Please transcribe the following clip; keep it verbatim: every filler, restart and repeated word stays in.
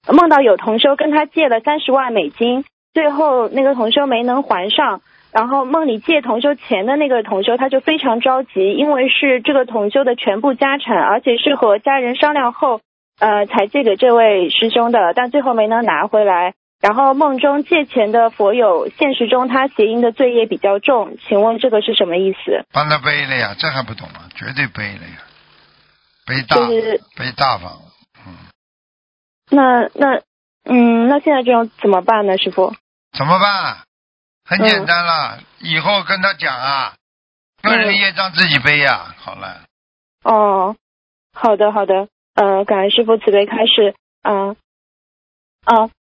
梦到有同修跟他借了三十万美金，最后那个同修没能还上，然后梦里借同修钱的那个同修他就非常着急，因为是这个同修的全部家产，而且是和家人商量后呃才借给这位师兄的，但最后没能拿回来。然后梦中借钱的佛友，现实中他邪淫的罪业比较重，请问这个是什么意思？ 帮他背了呀，这还不懂吗？绝对背了呀，背大、 就是、 背大方。嗯。 那那嗯，那现在这种怎么办呢，师傅？ 怎么办？很简单了，嗯、以后跟他讲啊，个人业障自己背呀、嗯。好了。 哦，好的好的，呃，感恩师傅慈悲开示，嗯、呃，啊、呃。